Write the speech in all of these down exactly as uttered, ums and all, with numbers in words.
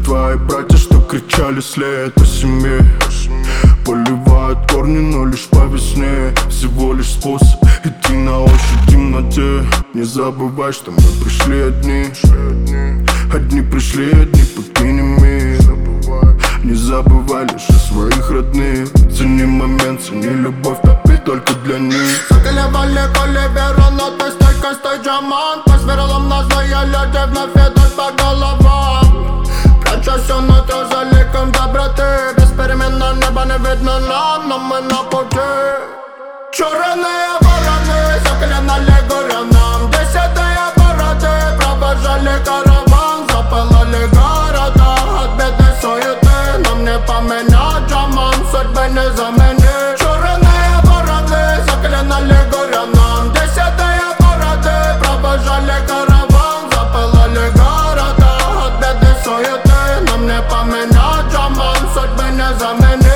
твои братья, что кричали след о семье. Поливают корни, но лишь по весне. Всего лишь способ идти на ощупь в темноте. Не забывай, что мы пришли одни. Одни пришли, одни покинем мир. Не забывай лишь о своих родных. Цени момент, цени любовь, топи только для них. Заколебали коли веру, но ты стойкой, стой, Джаман. По сверлам нас злые люди вновь идут по головам. Пряча все нутро за ликом доброты. Беспеременно небо не видно нам, но мы на пути. Черные вороны заклинали горянам. Десятые бороды провожали караван. Запылали города от беды суеты. Нам не поменять, Джаман, судьбы не заменить. Черные вороны заклинали горянам. Десятые бороды провожали караван. Запылали города от беды суеты. Нам не поменять, Джаман, судьбы не заменить.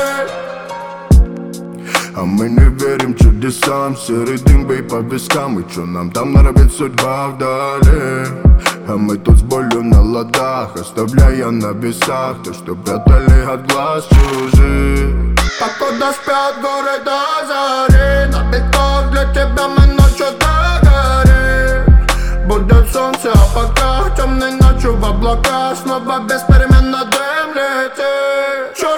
А мы не верим чудесам. Серый дым, бей по вискам. И чё нам там норовит судьба вдали? А мы тут с болью на ладах, оставляя на весах то, что прятали от глаз чужих. Покуда спят горы до зари, на битах для тебя мы ночью догорим. Будет солнце, а пока темной ночью в облаках снова беспеременно дым летит.